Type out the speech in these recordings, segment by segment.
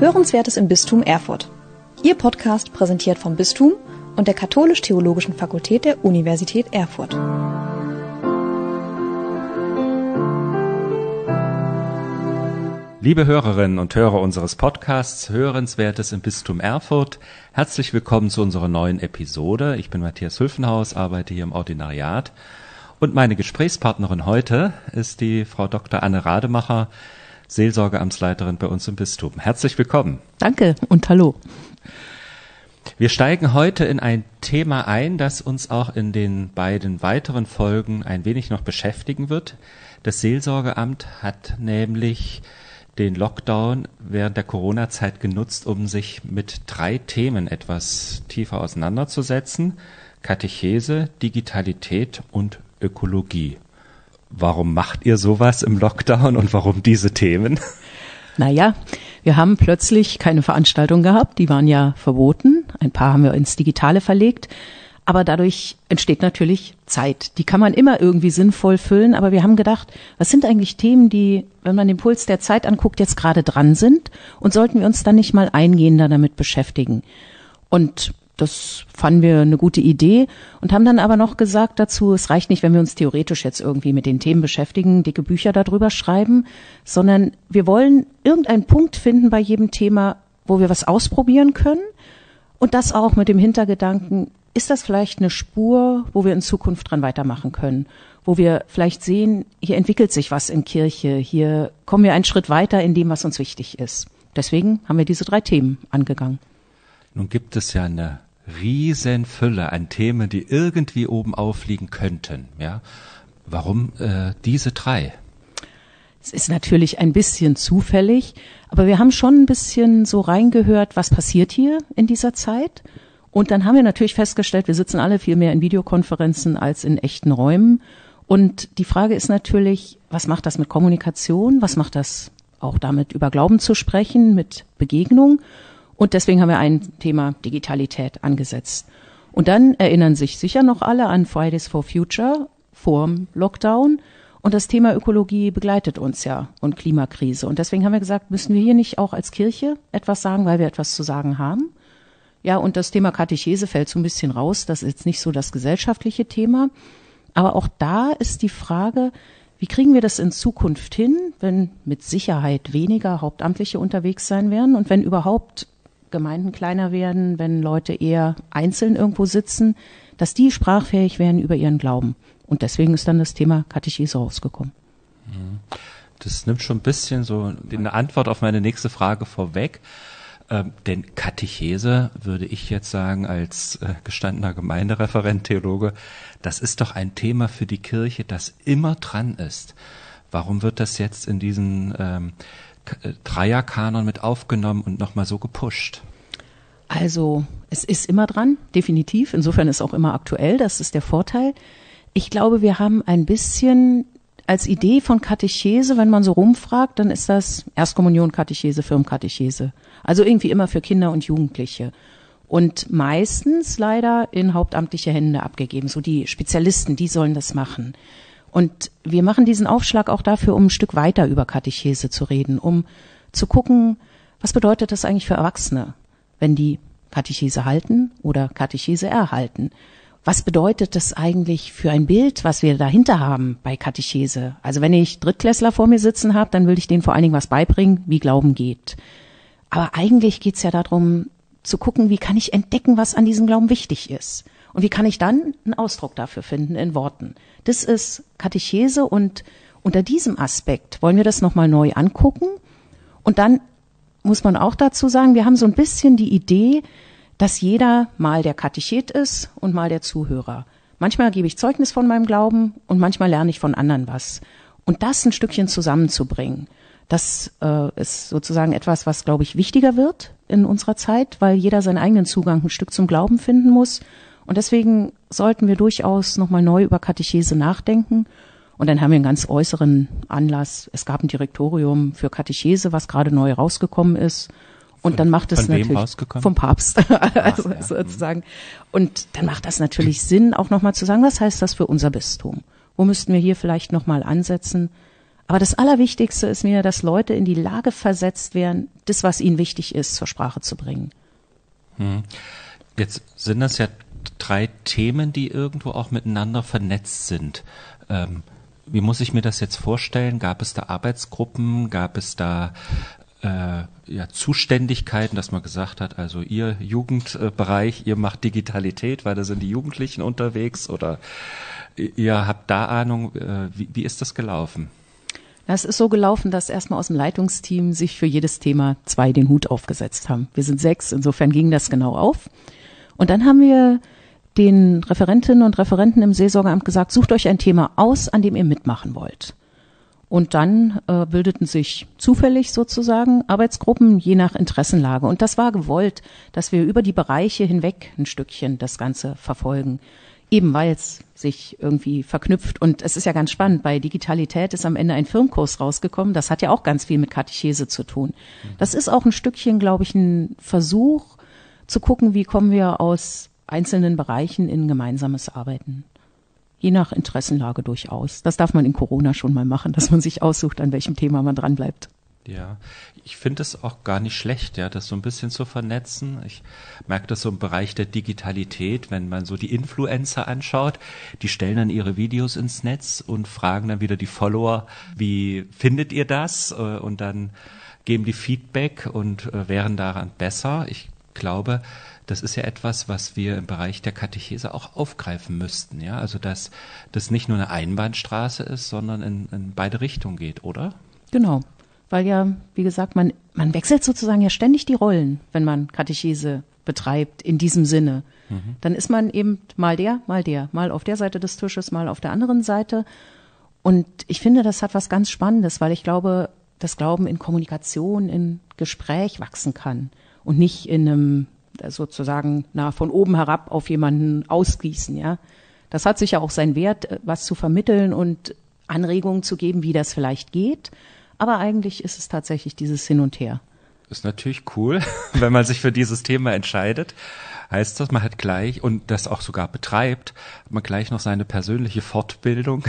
Hörenswertes im Bistum Erfurt. Ihr Podcast präsentiert vom Bistum und der Katholisch-Theologischen Fakultät der Universität Erfurt. Liebe Hörerinnen und Hörer unseres Podcasts Hörenswertes im Bistum Erfurt, herzlich willkommen zu unserer neuen Episode. Ich bin Matthias Hülfenhaus, arbeite hier im Ordinariat und meine Gesprächspartnerin heute ist die Frau Dr. Anne Rademacher, Seelsorgeamtsleiterin bei uns im Bistum. Herzlich willkommen. Danke und hallo. Wir steigen heute in ein Thema ein, das uns auch in den beiden weiteren Folgen ein wenig noch beschäftigen wird. Das Seelsorgeamt hat nämlich den Lockdown während der Corona-Zeit genutzt, um sich mit 3 Themen etwas tiefer auseinanderzusetzen: Katechese, Digitalität und Ökologie. Warum macht ihr sowas im Lockdown und warum diese Themen? Naja, wir haben plötzlich keine Veranstaltung gehabt, die waren ja verboten. Ein paar haben wir ins Digitale verlegt. Aber dadurch entsteht natürlich Zeit. Die kann man immer irgendwie sinnvoll füllen. Aber wir haben gedacht, was sind eigentlich Themen, die, wenn man den Puls der Zeit anguckt, jetzt gerade dran sind? Und sollten wir uns dann nicht mal eingehender damit beschäftigen? Und das fanden wir eine gute Idee und haben dann aber noch gesagt dazu, es reicht nicht, wenn wir uns theoretisch jetzt irgendwie mit den Themen beschäftigen, dicke Bücher darüber schreiben, sondern wir wollen irgendeinen Punkt finden bei jedem Thema, wo wir was ausprobieren können und das auch mit dem Hintergedanken, ist das vielleicht eine Spur, wo wir in Zukunft dran weitermachen können, wo wir vielleicht sehen, hier entwickelt sich was in Kirche, hier kommen wir einen Schritt weiter in dem, was uns wichtig ist. Deswegen haben wir diese 3 Themen angegangen. Nun gibt es ja eine riesen Fülle an Themen, die irgendwie oben aufliegen könnten. Ja? Warum diese 3? Es ist natürlich ein bisschen zufällig, aber wir haben schon ein bisschen so reingehört, was passiert hier in dieser Zeit. Und dann haben wir natürlich festgestellt, wir sitzen alle viel mehr in Videokonferenzen als in echten Räumen. Und die Frage ist natürlich, was macht das mit Kommunikation? Was macht das auch damit, über Glauben zu sprechen, mit Begegnung? Und deswegen haben wir ein Thema Digitalität angesetzt. Und dann erinnern sich sicher noch alle an Fridays for Future vorm Lockdown. Und das Thema Ökologie begleitet uns ja und Klimakrise. Und deswegen haben wir gesagt, müssen wir hier nicht auch als Kirche etwas sagen, weil wir etwas zu sagen haben? Ja, und das Thema Katechese fällt so ein bisschen raus. Das ist jetzt nicht so das gesellschaftliche Thema. Aber auch da ist die Frage, wie kriegen wir das in Zukunft hin, wenn mit Sicherheit weniger Hauptamtliche unterwegs sein werden und wenn überhaupt Gemeinden kleiner werden, wenn Leute eher einzeln irgendwo sitzen, dass die sprachfähig werden über ihren Glauben. Und deswegen ist dann das Thema Katechese rausgekommen. Das nimmt schon ein bisschen so eine Antwort auf meine nächste Frage vorweg. Denn Katechese, würde ich jetzt sagen, als gestandener Gemeindereferent, Theologe, das ist doch ein Thema für die Kirche, das immer dran ist. Warum wird das jetzt in diesen Dreierkanon mit aufgenommen und nochmal so gepusht? Also es ist immer dran, definitiv. Insofern ist auch immer aktuell, das ist der Vorteil. Ich glaube, wir haben ein bisschen als Idee von Katechese, wenn man so rumfragt, dann ist das Erstkommunion, Katechese, Firmenkatechese. Also irgendwie immer für Kinder und Jugendliche. Und meistens leider in hauptamtliche Hände abgegeben. So die Spezialisten, die sollen das machen. Und wir machen diesen Aufschlag auch dafür, um ein Stück weiter über Katechese zu reden, um zu gucken, was bedeutet das eigentlich für Erwachsene, wenn die Katechese halten oder Katechese erhalten. Was bedeutet das eigentlich für ein Bild, was wir dahinter haben bei Katechese? Also wenn ich Drittklässler vor mir sitzen habe, dann will ich denen vor allen Dingen was beibringen, wie Glauben geht. Aber eigentlich geht's ja darum, zu gucken, wie kann ich entdecken, was an diesem Glauben wichtig ist. Und wie kann ich dann einen Ausdruck dafür finden in Worten? Das ist Katechese und unter diesem Aspekt wollen wir das nochmal neu angucken. Und dann muss man auch dazu sagen, wir haben so ein bisschen die Idee, dass jeder mal der Katechet ist und mal der Zuhörer. Manchmal gebe ich Zeugnis von meinem Glauben und manchmal lerne ich von anderen was. Und das ein Stückchen zusammenzubringen, das ist sozusagen etwas, was, glaube ich, wichtiger wird in unserer Zeit, weil jeder seinen eigenen Zugang ein Stück zum Glauben finden muss. Und deswegen sollten wir durchaus nochmal neu über Katechese nachdenken. Und dann haben wir einen ganz äußeren Anlass. Es gab ein Direktorium für Katechese, was gerade neu rausgekommen ist. Und dann macht es natürlich vom Papst, also sozusagen. Und dann macht das natürlich Sinn, auch nochmal zu sagen, was heißt das für unser Bistum? Wo müssten wir hier vielleicht nochmal ansetzen? Aber das Allerwichtigste ist mir, dass Leute in die Lage versetzt werden, das, was ihnen wichtig ist, zur Sprache zu bringen. Jetzt sind das ja 3 Themen, die irgendwo auch miteinander vernetzt sind. Wie muss ich mir das jetzt vorstellen? Gab es da Arbeitsgruppen? Gab es da Zuständigkeiten, dass man gesagt hat, also ihr Jugendbereich, ihr macht Digitalität, weil da sind die Jugendlichen unterwegs, oder ihr habt da Ahnung, wie ist das gelaufen? Es ist so gelaufen, dass erstmal aus dem Leitungsteam sich für jedes Thema 2 den Hut aufgesetzt haben. Wir sind 6, insofern ging das genau auf. Und dann haben wir den Referentinnen und Referenten im Seelsorgeamt gesagt, sucht euch ein Thema aus, an dem ihr mitmachen wollt. Und dann bildeten sich zufällig sozusagen Arbeitsgruppen je nach Interessenlage. Und das war gewollt, dass wir über die Bereiche hinweg ein Stückchen das Ganze verfolgen. Eben weil es sich irgendwie verknüpft. Und es ist ja ganz spannend, bei Digitalität ist am Ende ein Firmenkurs rausgekommen. Das hat ja auch ganz viel mit Katechese zu tun. Das ist auch ein Stückchen, glaube ich, ein Versuch zu gucken, wie kommen wir aus einzelnen Bereichen in gemeinsames Arbeiten. Je nach Interessenlage durchaus. Das darf man in Corona schon mal machen, dass man sich aussucht, an welchem Thema man dran bleibt. Ja, ich finde es auch gar nicht schlecht, ja, das so ein bisschen zu vernetzen. Ich merke das so im Bereich der Digitalität, wenn man so die Influencer anschaut, die stellen dann ihre Videos ins Netz und fragen dann wieder die Follower, wie findet ihr das? Und dann geben die Feedback und wären daran besser. Ich glaube, das ist ja etwas, was wir im Bereich der Katechese auch aufgreifen müssten, ja, also dass das nicht nur eine Einbahnstraße ist, sondern in beide Richtungen geht, oder? Genau. Weil ja, wie gesagt, man wechselt sozusagen ja ständig die Rollen, wenn man Katechese betreibt, in diesem Sinne. Dann ist man eben mal mal auf der Seite des Tisches, mal auf der anderen Seite. Und ich finde, das hat was ganz Spannendes, weil ich glaube, das Glauben in Kommunikation, in Gespräch wachsen kann und nicht in einem sozusagen von oben herab auf jemanden ausgießen, ja. Das hat sicher auch seinen Wert, was zu vermitteln und Anregungen zu geben, wie das vielleicht geht. Aber eigentlich ist es tatsächlich dieses Hin und Her. Ist natürlich cool, wenn man sich für dieses Thema entscheidet. Heißt das, man hat gleich, und das auch sogar betreibt, hat man gleich noch seine persönliche Fortbildung,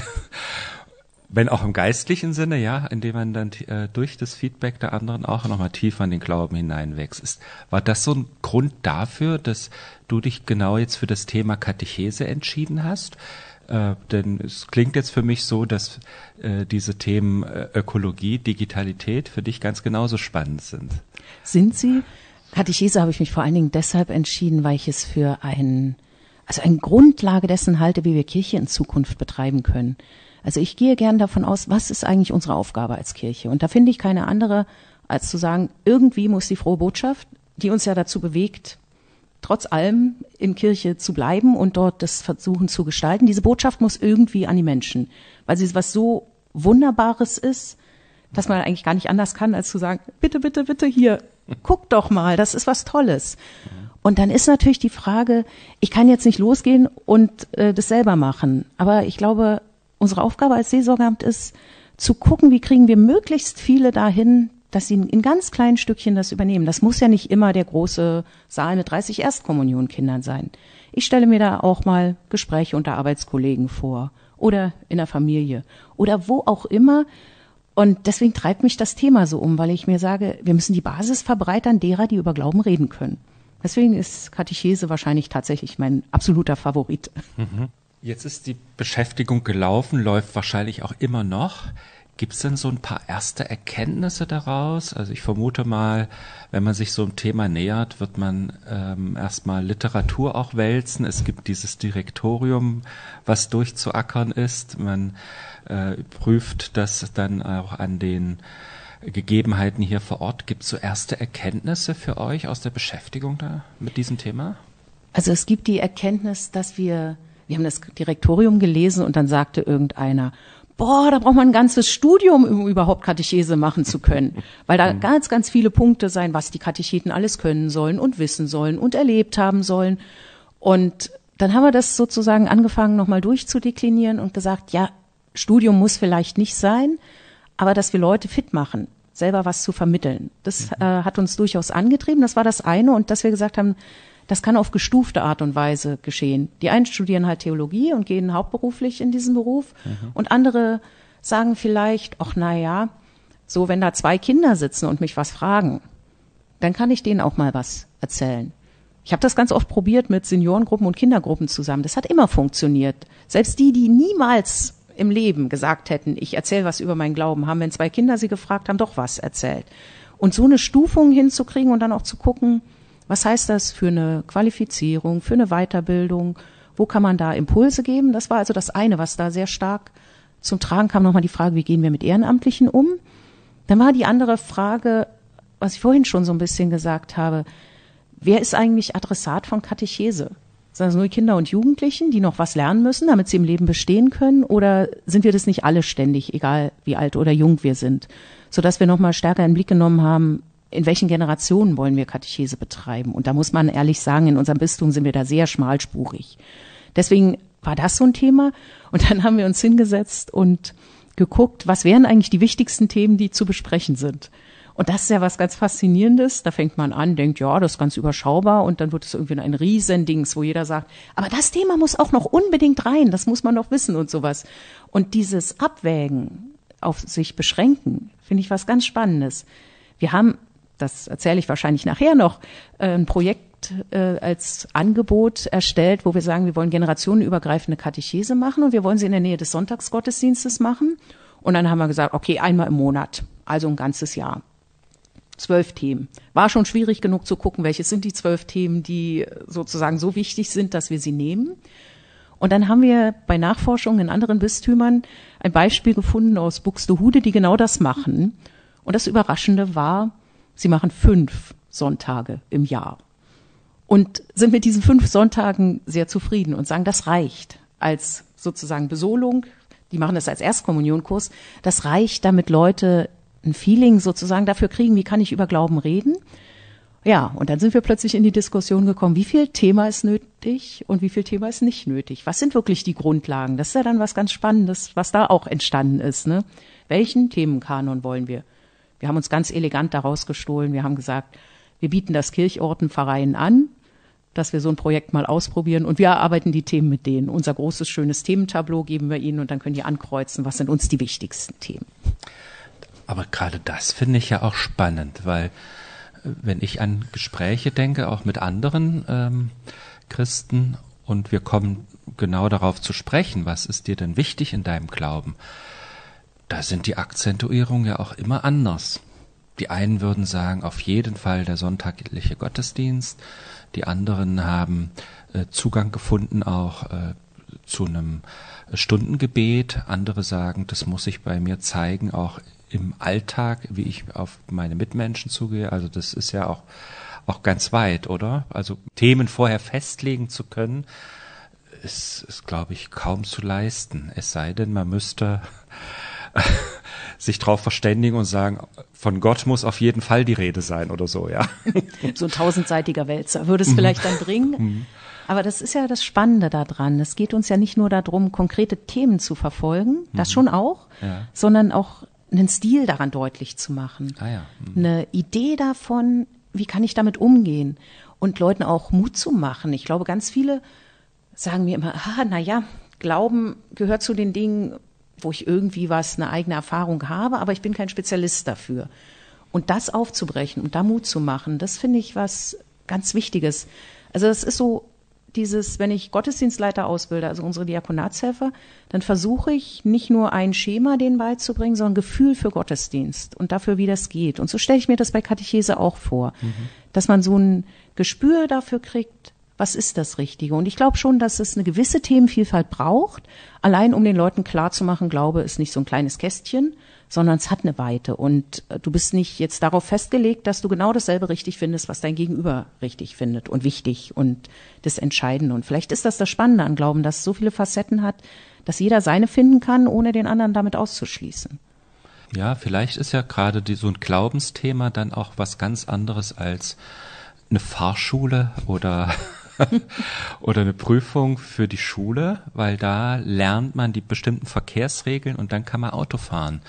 wenn auch im geistlichen Sinne, ja, indem man dann durch das Feedback der anderen auch nochmal tiefer in den Glauben hineinwächst. War das so ein Grund dafür, dass du dich genau jetzt für das Thema Katechese entschieden hast? Denn es klingt jetzt für mich so, dass diese Themen Ökologie, Digitalität für dich ganz genauso spannend sind. Sind sie? Katechese habe ich mich vor allen Dingen deshalb entschieden, weil ich es für eine Grundlage dessen halte, wie wir Kirche in Zukunft betreiben können. Also ich gehe gern davon aus, was ist eigentlich unsere Aufgabe als Kirche? Und da finde ich keine andere, als zu sagen, irgendwie muss die frohe Botschaft, die uns ja dazu bewegt, trotz allem in Kirche zu bleiben und dort das versuchen zu gestalten. Diese Botschaft muss irgendwie an die Menschen, weil sie was so Wunderbares ist, dass man eigentlich gar nicht anders kann, als zu sagen, bitte, bitte, bitte hier, guck doch mal, das ist was Tolles. Und dann ist natürlich die Frage, ich kann jetzt nicht losgehen und das selber machen, aber ich glaube, unsere Aufgabe als Seelsorgeamt ist, zu gucken, wie kriegen wir möglichst viele dahin, dass sie in ganz kleinen Stückchen das übernehmen. Das muss ja nicht immer der große Saal mit 30 Erstkommunionkindern sein. Ich stelle mir da auch mal Gespräche unter Arbeitskollegen vor oder in der Familie oder wo auch immer. Und deswegen treibt mich das Thema so um, weil ich mir sage, wir müssen die Basis verbreitern derer, die über Glauben reden können. Deswegen ist Katechese wahrscheinlich tatsächlich mein absoluter Favorit. Jetzt ist die Beschäftigung gelaufen, läuft wahrscheinlich auch immer noch. Gibt es denn so ein paar erste Erkenntnisse daraus? Also ich vermute mal, wenn man sich so einem Thema nähert, wird man erstmal Literatur auch wälzen. Es gibt dieses Direktorium, was durchzuackern ist. Man prüft das dann auch an den Gegebenheiten hier vor Ort. Gibt es so erste Erkenntnisse für euch aus der Beschäftigung da mit diesem Thema? Also es gibt die Erkenntnis, dass wir haben das Direktorium gelesen und dann sagte irgendeiner, da braucht man ein ganzes Studium, um überhaupt Katechese machen zu können. Weil da ganz, ganz viele Punkte sein, was die Katecheten alles können sollen und wissen sollen und erlebt haben sollen. Und dann haben wir das sozusagen angefangen, nochmal durchzudeklinieren und gesagt, ja, Studium muss vielleicht nicht sein, aber dass wir Leute fit machen, selber was zu vermitteln. Das hat uns durchaus angetrieben, das war das eine. Und dass wir gesagt haben, das kann auf gestufte Art und Weise geschehen. Die einen studieren halt Theologie und gehen hauptberuflich in diesen Beruf und andere sagen vielleicht, ach naja, so wenn da 2 Kinder sitzen und mich was fragen, dann kann ich denen auch mal was erzählen. Ich habe das ganz oft probiert mit Seniorengruppen und Kindergruppen zusammen. Das hat immer funktioniert. Selbst die niemals im Leben gesagt hätten, ich erzähle was über meinen Glauben, haben, wenn 2 Kinder sie gefragt haben, doch was erzählt. Und so eine Stufung hinzukriegen und dann auch zu gucken, was heißt das für eine Qualifizierung, für eine Weiterbildung, wo kann man da Impulse geben? Das war also das eine, was da sehr stark zum Tragen kam. Nochmal die Frage, wie gehen wir mit Ehrenamtlichen um? Dann war die andere Frage, was ich vorhin schon so ein bisschen gesagt habe, wer ist eigentlich Adressat von Katechese? Sind das nur Kinder und Jugendlichen, die noch was lernen müssen, damit sie im Leben bestehen können? Oder sind wir das nicht alle ständig, egal wie alt oder jung wir sind? Sodass wir nochmal stärker in den Blick genommen haben, in welchen Generationen wollen wir Katechese betreiben? Und da muss man ehrlich sagen, in unserem Bistum sind wir da sehr schmalspurig. Deswegen war das so ein Thema. Und dann haben wir uns hingesetzt und geguckt, was wären eigentlich die wichtigsten Themen, die zu besprechen sind. Und das ist ja was ganz Faszinierendes. Da fängt man an, denkt, ja, das ist ganz überschaubar und dann wird es irgendwie ein Riesendings, wo jeder sagt, aber das Thema muss auch noch unbedingt rein, das muss man doch wissen und sowas. Und dieses Abwägen, auf sich beschränken, finde ich was ganz Spannendes. Wir haben, das erzähle ich wahrscheinlich nachher noch, ein Projekt als Angebot erstellt, wo wir sagen, wir wollen generationenübergreifende Katechese machen und wir wollen sie in der Nähe des Sonntagsgottesdienstes machen. Und dann haben wir gesagt, okay, einmal im Monat, also ein ganzes Jahr. 12 Themen. War schon schwierig genug zu gucken, welche sind die 12 Themen, die sozusagen so wichtig sind, dass wir sie nehmen. Und dann haben wir bei Nachforschungen in anderen Bistümern ein Beispiel gefunden aus Buxtehude, die genau das machen. Und das Überraschende war, sie machen 5 Sonntage im Jahr. Und sind mit diesen 5 Sonntagen sehr zufrieden und sagen, das reicht als sozusagen Besolung. Die machen das als Erstkommunionkurs. Das reicht, damit Leute ein Feeling sozusagen dafür kriegen, wie kann ich über Glauben reden. Ja, und dann sind wir plötzlich in die Diskussion gekommen, wie viel Thema ist nötig und wie viel Thema ist nicht nötig. Was sind wirklich die Grundlagen? Das ist ja dann was ganz Spannendes, was da auch entstanden ist. Ne? Welchen Themenkanon wollen wir? Wir haben uns ganz elegant daraus gestohlen. Wir haben gesagt, wir bieten das Kirchortenverein an, dass wir so ein Projekt mal ausprobieren und wir erarbeiten die Themen mit denen. Unser großes, schönes Thementableau geben wir ihnen und dann können die ankreuzen, was sind uns die wichtigsten Themen. Aber gerade das finde ich ja auch spannend, weil wenn ich an Gespräche denke, auch mit anderen Christen und wir kommen genau darauf zu sprechen, was ist dir denn wichtig in deinem Glauben, da sind die Akzentuierungen ja auch immer anders. Die einen würden sagen, auf jeden Fall der sonntagliche Gottesdienst, die anderen haben Zugang gefunden auch zu einem Stundengebet, andere sagen, das muss sich bei mir zeigen, auch im Alltag, wie ich auf meine Mitmenschen zugehe. Also das ist ja auch ganz weit, oder? Also Themen vorher festlegen zu können, ist glaube ich, kaum zu leisten. Es sei denn, man müsste sich darauf verständigen und sagen, von Gott muss auf jeden Fall die Rede sein oder so, ja. So ein 1000-seitiger Wälzer würde es vielleicht dann bringen. Aber das ist ja das Spannende daran. Es geht uns ja nicht nur darum, konkrete Themen zu verfolgen, das schon auch, sondern auch einen Stil daran deutlich zu machen. Eine Idee davon, wie kann ich damit umgehen und Leuten auch Mut zu machen. Ich glaube, ganz viele sagen mir immer, Glauben gehört zu den Dingen, wo ich irgendwie eine eigene Erfahrung habe, aber ich bin kein Spezialist dafür. Und das aufzubrechen und da Mut zu machen, das finde ich was ganz Wichtiges. Also das ist so dieses, wenn ich Gottesdienstleiter ausbilde, also unsere Diakonatshelfer, dann versuche ich nicht nur ein Schema denen beizubringen, sondern ein Gefühl für Gottesdienst und dafür, wie das geht. Und so stelle ich mir das bei Katechese auch vor, dass man so ein Gespür dafür kriegt, was ist das Richtige? Und ich glaube schon, dass es eine gewisse Themenvielfalt braucht, allein um den Leuten klarzumachen, Glaube ist nicht so ein kleines Kästchen, sondern es hat eine Weite. Und du bist nicht jetzt darauf festgelegt, dass du genau dasselbe richtig findest, was dein Gegenüber richtig findet und wichtig und das Entscheidende. Und vielleicht ist das Spannende an Glauben, dass es so viele Facetten hat, dass jeder seine finden kann, ohne den anderen damit auszuschließen. Ja, vielleicht ist ja gerade so ein Glaubensthema dann auch was ganz anderes als eine Fahrschule oder eine Prüfung für die Schule, weil da lernt man die bestimmten Verkehrsregeln und dann kann man Auto fahren.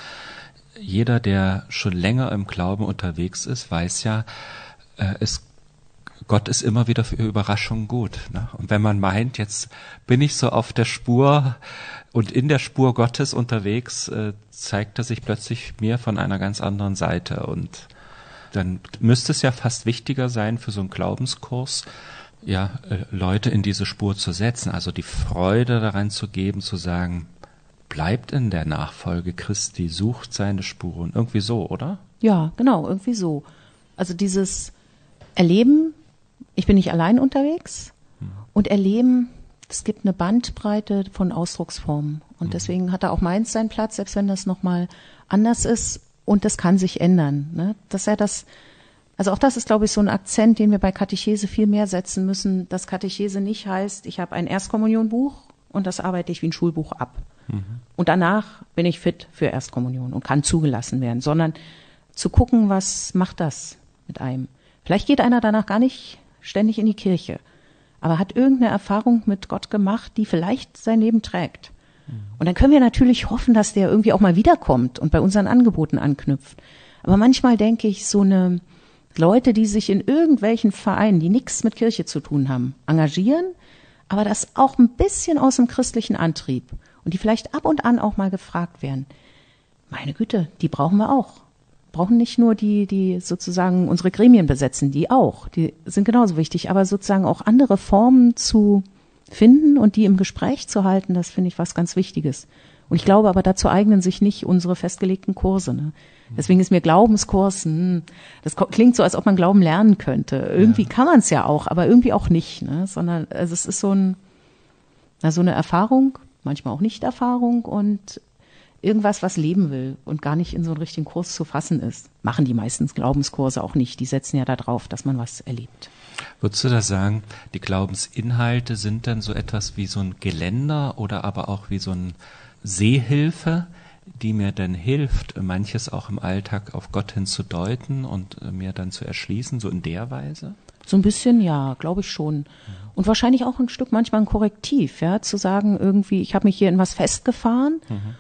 Jeder, der schon länger im Glauben unterwegs ist, weiß ja, es Gott ist immer wieder für Überraschungen gut. Ne? Und wenn man meint, jetzt bin ich so auf der Spur und in der Spur Gottes unterwegs, zeigt er sich plötzlich mir von einer ganz anderen Seite. Und dann müsste es ja fast wichtiger sein für so einen Glaubenskurs, ja, Leute in diese Spur zu setzen, also die Freude daran zu geben, zu sagen, bleibt in der Nachfolge Christi, sucht seine Spuren, irgendwie so, oder? Ja, genau, irgendwie so. Also dieses Erleben, ich bin nicht allein unterwegs und Erleben, es gibt eine Bandbreite von Ausdrucksformen und deswegen hat da auch meins seinen Platz, selbst wenn das nochmal anders ist und das kann sich ändern. Ne? Das ist ja das, also auch das ist, glaube ich, so ein Akzent, den wir bei Katechese viel mehr setzen müssen, dass Katechese nicht heißt, ich habe ein Erstkommunionbuch und das arbeite ich wie ein Schulbuch ab. Und danach bin ich fit für Erstkommunion und kann zugelassen werden, sondern zu gucken, was macht das mit einem. Vielleicht geht einer danach gar nicht ständig in die Kirche, aber hat irgendeine Erfahrung mit Gott gemacht, die vielleicht sein Leben trägt. Und dann können wir natürlich hoffen, dass der irgendwie auch mal wiederkommt und bei unseren Angeboten anknüpft. Aber manchmal denke ich, so eine Leute, die sich in irgendwelchen Vereinen, die nichts mit Kirche zu tun haben, engagieren, aber das auch ein bisschen aus dem christlichen Antrieb und die vielleicht ab und an auch mal gefragt werden. Meine Güte, die brauchen wir auch. Brauchen nicht nur die sozusagen unsere Gremien besetzen, die auch, die sind genauso wichtig, aber sozusagen auch andere Formen zu finden und die im Gespräch zu halten, das finde ich was ganz Wichtiges. Und ich glaube aber, dazu eignen sich nicht unsere festgelegten Kurse. Ne? Deswegen ist mir Glaubenskurs, das klingt so, als ob man Glauben lernen könnte. Irgendwie kann man es ja auch, aber irgendwie auch nicht. Ne? Sondern also es ist so eine Erfahrung, manchmal auch Nicht-Erfahrung und irgendwas, was leben will und gar nicht in so einen richtigen Kurs zu fassen ist. Machen die meistens Glaubenskurse auch nicht. Die setzen ja darauf, dass man was erlebt. Würdest du da sagen, die Glaubensinhalte sind dann so etwas wie so ein Geländer oder aber auch wie so ein Sehhilfe, die mir dann hilft, manches auch im Alltag auf Gott hin zu deuten und mir dann zu erschließen, so in der Weise? So ein bisschen, ja, glaube ich schon. Und wahrscheinlich auch ein Stück manchmal ein Korrektiv, ja, zu sagen irgendwie, ich habe mich hier in was festgefahren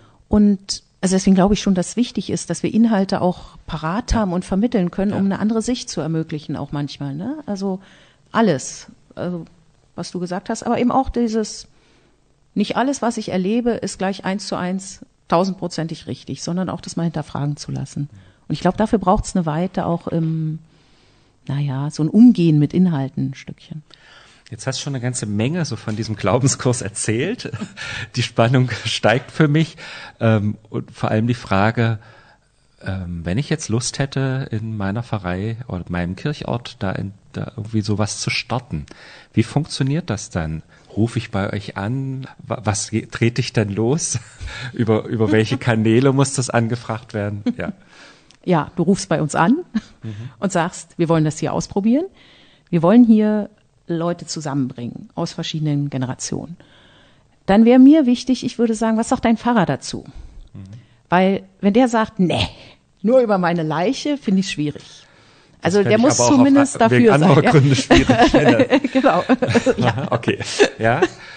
und also deswegen glaube ich schon, dass wichtig ist, dass wir Inhalte auch parat haben und vermitteln können, um eine andere Sicht zu ermöglichen, auch manchmal, ne? Also alles, also was du gesagt hast, aber eben auch dieses, nicht alles, was ich erlebe, ist gleich 1:1 1000%ig richtig, sondern auch das mal hinterfragen zu lassen. Und ich glaube, dafür braucht es eine Weite auch im, so ein Umgehen mit Inhalten ein Stückchen. Jetzt hast du schon eine ganze Menge so von diesem Glaubenskurs erzählt. Die Spannung steigt für mich. Und vor allem die Frage, wenn ich jetzt Lust hätte, in meiner Pfarrei oder meinem Kirchort da irgendwie sowas zu starten, wie funktioniert das dann? Rufe ich bei euch an? Was trete ich denn los? Über welche Kanäle muss das angefragt werden? Ja, du rufst bei uns an und sagst, wir wollen das hier ausprobieren. Wir wollen hier Leute zusammenbringen aus verschiedenen Generationen. Dann wäre mir wichtig, ich würde sagen, was sagt dein Pfarrer dazu? Weil wenn der sagt, nee, nur über meine Leiche, finde ich schwierig. Also der muss zumindest dafür sein. Andere Gründe schwierig. Genau. Ja. Okay. Ja.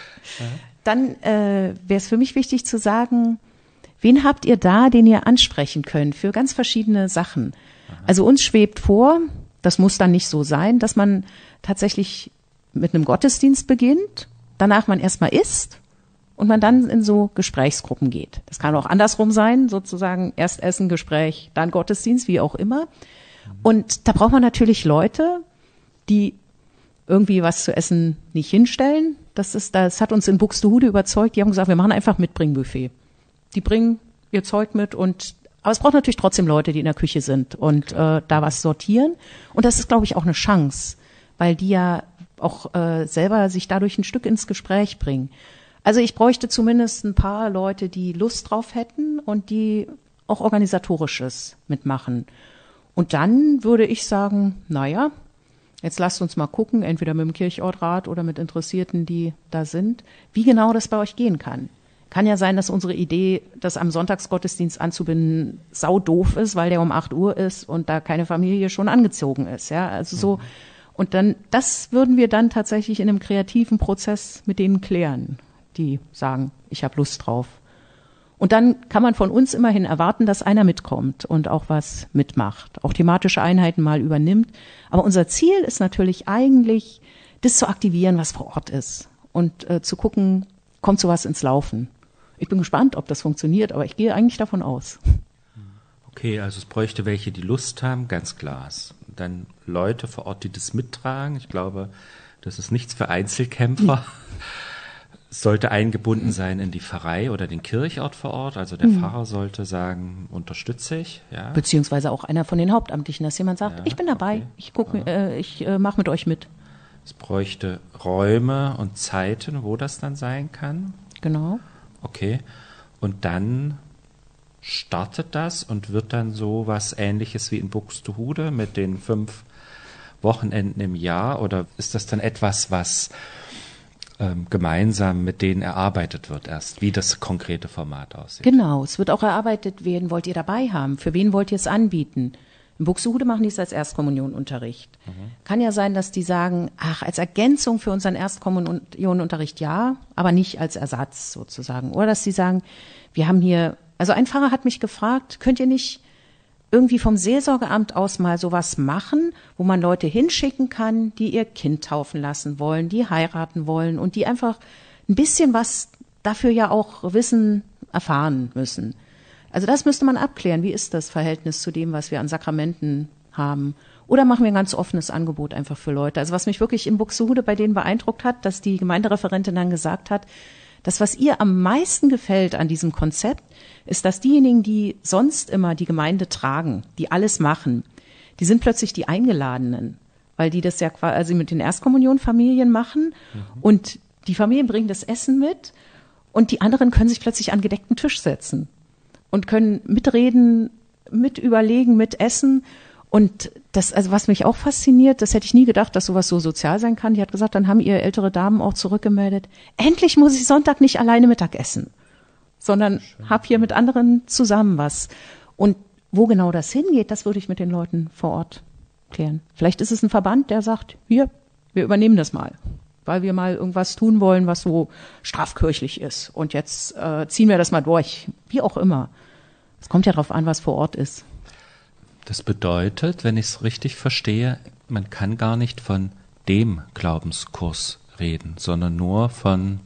Dann wäre es für mich wichtig zu sagen, wen habt ihr da, den ihr ansprechen könnt für ganz verschiedene Sachen? Also uns schwebt vor, das muss dann nicht so sein, dass man tatsächlich mit einem Gottesdienst beginnt, danach man erstmal isst und man dann in so Gesprächsgruppen geht. Das kann auch andersrum sein, sozusagen erst Essen, Gespräch, dann Gottesdienst, wie auch immer. Und da braucht man natürlich Leute, die irgendwie was zu essen nicht hinstellen. Das hat uns in Buxtehude überzeugt. Die haben gesagt, wir machen einfach Mitbringbuffet. Die bringen ihr Zeug mit aber es braucht natürlich trotzdem Leute, die in der Küche sind und da was sortieren. Und das ist, glaube ich, auch eine Chance, weil die ja auch selber sich dadurch ein Stück ins Gespräch bringen. Also ich bräuchte zumindest ein paar Leute, die Lust drauf hätten und die auch Organisatorisches mitmachen. Und dann würde ich sagen, jetzt lasst uns mal gucken, entweder mit dem Kirchortrat oder mit Interessierten, die da sind, wie genau das bei euch gehen kann. Kann ja sein, dass unsere Idee, das am Sonntagsgottesdienst anzubinden, saudoof ist, weil der um 8 Uhr ist und da keine Familie schon angezogen ist. Ja, also so. Und dann, das würden wir dann tatsächlich in einem kreativen Prozess mit denen klären, die sagen, ich habe Lust drauf. Und dann kann man von uns immerhin erwarten, dass einer mitkommt und auch was mitmacht, auch thematische Einheiten mal übernimmt. Aber unser Ziel ist natürlich eigentlich, das zu aktivieren, was vor Ort ist und zu gucken, kommt sowas ins Laufen. Ich bin gespannt, ob das funktioniert, aber ich gehe eigentlich davon aus. Okay, also es bräuchte welche, die Lust haben, ganz klar. Dann Leute vor Ort, die das mittragen. Ich glaube, das ist nichts für Einzelkämpfer. Es sollte eingebunden sein in die Pfarrei oder den Kirchort vor Ort. Also der Pfarrer sollte sagen, unterstütze ich. Ja. Beziehungsweise auch einer von den Hauptamtlichen, dass jemand sagt, Ja, ich bin dabei, okay. ich mache mit euch mit. Es bräuchte Räume und Zeiten, wo das dann sein kann. Genau. Okay. Und dann startet das und wird dann so was Ähnliches wie in Buxtehude mit den 5 Wochenenden im Jahr? Oder ist das dann etwas, was gemeinsam mit denen erarbeitet wird erst, wie das konkrete Format aussieht? Genau, es wird auch erarbeitet, wen wollt ihr dabei haben, für wen wollt ihr es anbieten. In Buxtehude machen die es als Erstkommunionunterricht. Kann ja sein, dass die sagen, ach, als Ergänzung für unseren Erstkommunionunterricht ja, aber nicht als Ersatz sozusagen. Oder dass sie sagen, wir haben hier, also ein Pfarrer hat mich gefragt, könnt ihr nicht irgendwie vom Seelsorgeamt aus mal sowas machen, wo man Leute hinschicken kann, die ihr Kind taufen lassen wollen, die heiraten wollen und die einfach ein bisschen was dafür ja auch wissen, erfahren müssen. Also das müsste man abklären. Wie ist das Verhältnis zu dem, was wir an Sakramenten haben? Oder machen wir ein ganz offenes Angebot einfach für Leute? Also was mich wirklich in Buxtehude bei denen beeindruckt hat, dass die Gemeindereferentin dann gesagt hat, das, was ihr am meisten gefällt an diesem Konzept, ist, dass diejenigen, die sonst immer die Gemeinde tragen, die alles machen, die sind plötzlich die Eingeladenen, weil die das ja quasi mit den Erstkommunionfamilien machen und die Familien bringen das Essen mit und die anderen können sich plötzlich an gedeckten Tisch setzen und können mitreden, mit überlegen, mit essen. Und das, also was mich auch fasziniert, das hätte ich nie gedacht, dass sowas so sozial sein kann. Die hat gesagt, dann haben ihr ältere Damen auch zurückgemeldet, endlich muss ich Sonntag nicht alleine Mittag essen, sondern hab hier mit anderen zusammen was. Und wo genau das hingeht, das würde ich mit den Leuten vor Ort klären. Vielleicht ist es ein Verband, der sagt, hier, wir übernehmen das mal, weil wir mal irgendwas tun wollen, was so strafkirchlich ist. Und jetzt ziehen wir das mal durch, wie auch immer. Es kommt ja darauf an, was vor Ort ist. Das bedeutet, wenn ich es richtig verstehe, man kann gar nicht von dem Glaubenskurs reden, sondern nur von,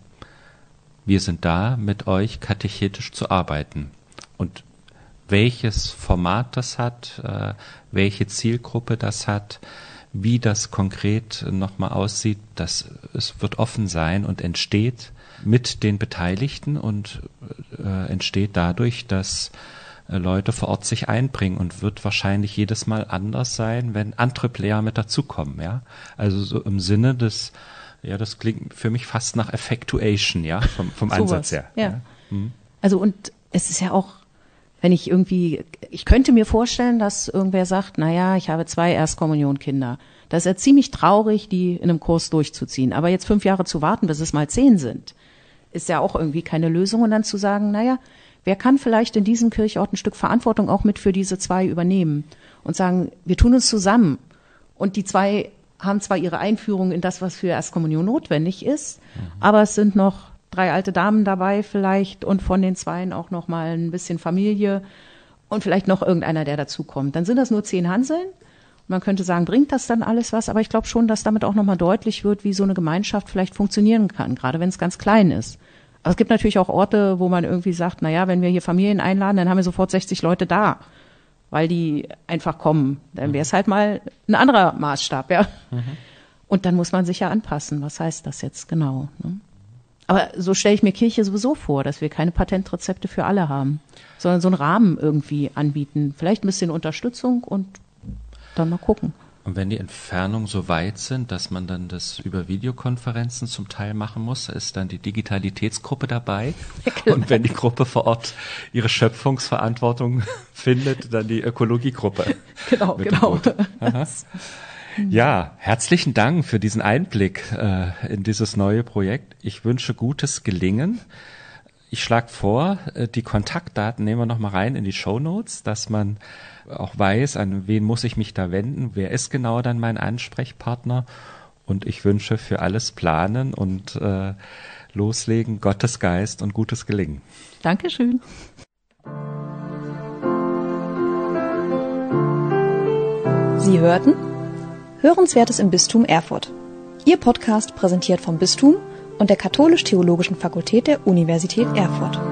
wir sind da, mit euch katechetisch zu arbeiten. Und welches Format das hat, welche Zielgruppe das hat, wie das konkret nochmal aussieht, es wird offen sein und entsteht mit den Beteiligten und entsteht dadurch, dass Leute vor Ort sich einbringen und wird wahrscheinlich jedes Mal anders sein, wenn andere Player mit dazukommen, ja. Also so im Sinne des, ja, das klingt für mich fast nach Effectuation, ja, vom Ansatz her. Ja. Also und es ist ja auch, wenn ich könnte mir vorstellen, dass irgendwer sagt, naja, ich habe 2 Erstkommunionkinder. Das ist ja ziemlich traurig, die in einem Kurs durchzuziehen. Aber jetzt 5 Jahre zu warten, bis es mal 10 sind, ist ja auch irgendwie keine Lösung. Und dann zu sagen, naja, wer kann vielleicht in diesem Kirchort ein Stück Verantwortung auch mit für diese 2 übernehmen und sagen, wir tun uns zusammen. Und die 2 haben zwar ihre Einführung in das, was für Erstkommunion notwendig ist, aber es sind noch 3 alte Damen dabei vielleicht und von den 2 auch noch mal ein bisschen Familie und vielleicht noch irgendeiner, der dazukommt. Dann sind das nur 10 Hanseln. Man könnte sagen, bringt das dann alles was? Aber ich glaube schon, dass damit auch noch mal deutlich wird, wie so eine Gemeinschaft vielleicht funktionieren kann, gerade wenn es ganz klein ist. Aber es gibt natürlich auch Orte, wo man irgendwie sagt, naja, wenn wir hier Familien einladen, dann haben wir sofort 60 Leute da, weil die einfach kommen. Dann wäre es halt mal ein anderer Maßstab, ja. Und dann muss man sich ja anpassen. Was heißt das jetzt genau? Ne? Aber so stelle ich mir Kirche sowieso vor, dass wir keine Patentrezepte für alle haben, sondern so einen Rahmen irgendwie anbieten. Vielleicht ein bisschen Unterstützung und dann mal gucken. Und wenn die Entfernungen so weit sind, dass man dann das über Videokonferenzen zum Teil machen muss, ist dann die Digitalitätsgruppe dabei. Genau. Und wenn die Gruppe vor Ort ihre Schöpfungsverantwortung findet, dann die Ökologiegruppe. Genau. Ja, herzlichen Dank für diesen Einblick in dieses neue Projekt. Ich wünsche gutes Gelingen. Ich schlage vor, die Kontaktdaten nehmen wir noch mal rein in die Shownotes, dass man auch weiß, an wen muss ich mich da wenden, wer ist genau dann mein Ansprechpartner. Und ich wünsche für alles Planen und loslegen. Gottes Geist und gutes Gelingen. Dankeschön. Sie hörten Hörenswertes im Bistum Erfurt. Ihr Podcast präsentiert vom Bistum und der Katholisch-Theologischen Fakultät der Universität Erfurt.